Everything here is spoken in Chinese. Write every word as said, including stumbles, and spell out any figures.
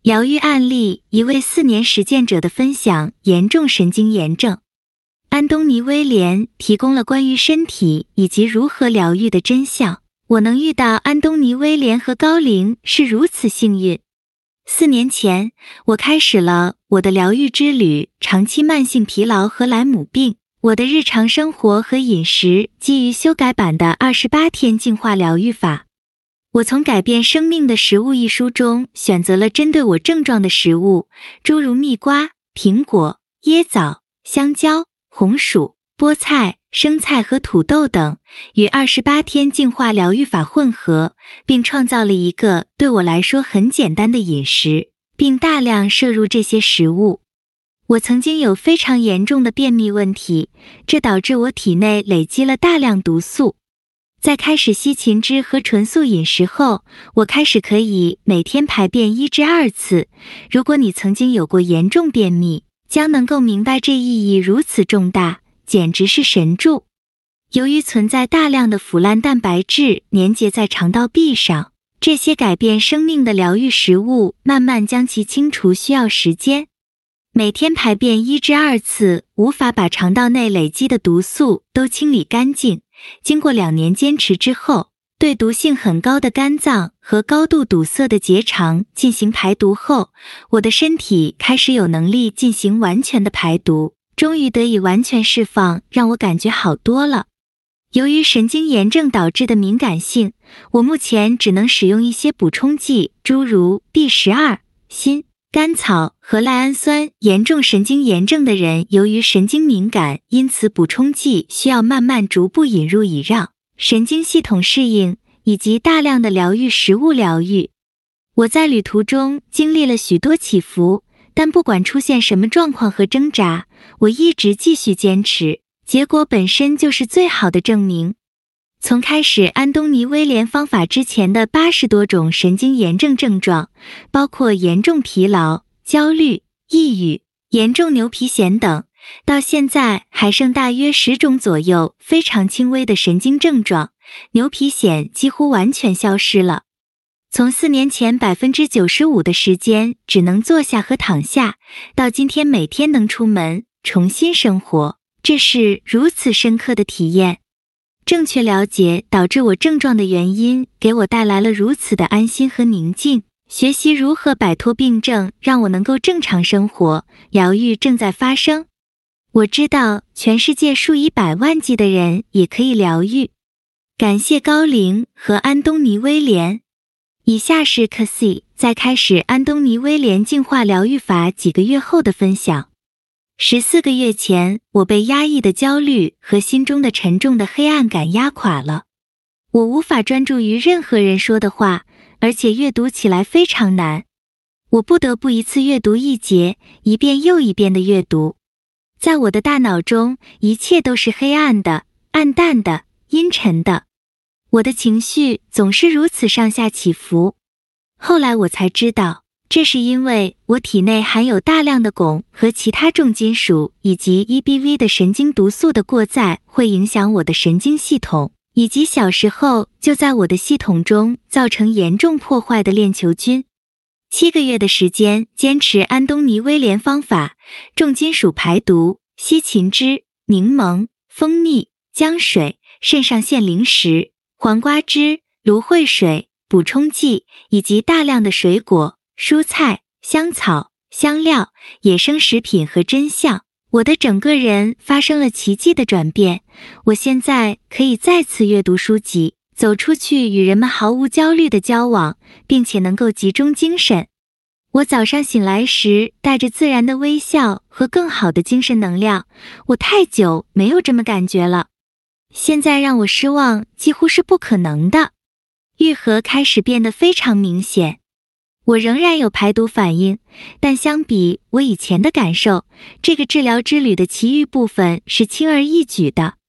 疗愈案例：一位四年实践者的分享，严重神经炎症。安东尼·威廉提供了关于身体以及如何疗愈的真相。我能遇到安东尼·威廉和高龄是如此幸运。四年前，我开始了我的疗愈之旅，长期慢性疲劳和莱姆病。我的日常生活和饮食基于修改版的二十八天净化疗愈法。我从《改变生命的食物》一书中选择了针对我症状的食物，诸如蜜瓜、苹果、椰枣、香蕉、红薯、菠菜、生菜和土豆等，与二十八天净化疗愈法混合，并创造了一个对我来说很简单的饮食，并大量摄入这些食物。我曾经有非常严重的便秘问题，这导致我体内累积了大量毒素。在开始吸芹汁和纯素饮食后，我开始可以每天排便一至二次。如果你曾经有过严重便秘，将能够明白这意义如此重大，简直是神助。由于存在大量的腐烂蛋白质粘结在肠道壁上，这些改变生命的疗愈食物慢慢将其清除需要时间。每天排便一至二次，无法把肠道内累积的毒素都清理干净。经过两年坚持之后，对毒性很高的肝脏和高度堵塞的结肠进行排毒后，我的身体开始有能力进行完全的排毒，终于得以完全释放，让我感觉好多了。由于神经炎症导致的敏感性，我目前只能使用一些补充剂，诸如 B 十二、锌、甘草和赖氨酸。严重神经炎症的人由于神经敏感，因此补充剂需要慢慢逐步引入以让神经系统适应，以及大量的疗愈食物疗愈。我在旅途中经历了许多起伏，但不管出现什么状况和挣扎，我一直继续坚持，结果本身就是最好的证明。从开始安东尼·威廉方法之前的八十多种神经炎症症状，包括严重疲劳、焦虑、抑郁、严重牛皮癣等，到现在还剩大约十种左右非常轻微的神经症状，牛皮癣几乎完全消失了。从四年前 百分之九十五 的时间只能坐下和躺下，到今天每天能出门，重新生活，这是如此深刻的体验。正确了解导致我症状的原因，给我带来了如此的安心和宁静。学习如何摆脱病症，让我能够正常生活，疗愈正在发生。我知道全世界数以百万计的人也可以疗愈。感谢高龄和安东尼·威廉。以下是 Cassie 在开始安东尼·威廉净化疗愈法几个月后的分享。十四个月前，我被压抑的焦虑和心中的沉重的黑暗感压垮了。我无法专注于任何人说的话，而且阅读起来非常难。我不得不一次阅读一节，一遍又一遍的阅读。在我的大脑中，一切都是黑暗的、暗淡的、阴沉的。我的情绪总是如此上下起伏。后来我才知道，这是因为我体内含有大量的汞和其他重金属，以及 E B V 的神经毒素的过载会影响我的神经系统，以及小时候就在我的系统中造成严重破坏的链球菌。七个月的时间坚持安东尼·威廉方法，重金属排毒、吸芹汁、柠檬、蜂蜜、姜水、肾上腺零食、黄瓜汁、芦荟水、补充剂，以及大量的水果、蔬菜、香草、香料、野生食品和真相，我的整个人发生了奇迹的转变。我现在可以再次阅读书籍，走出去与人们毫无焦虑的交往，并且能够集中精神。我早上醒来时带着自然的微笑和更好的精神能量，我太久没有这么感觉了。现在让我失望几乎是不可能的。愈合开始变得非常明显。我仍然有排毒反应，但相比我以前的感受，这个治疗之旅的其余部分是轻而易举的。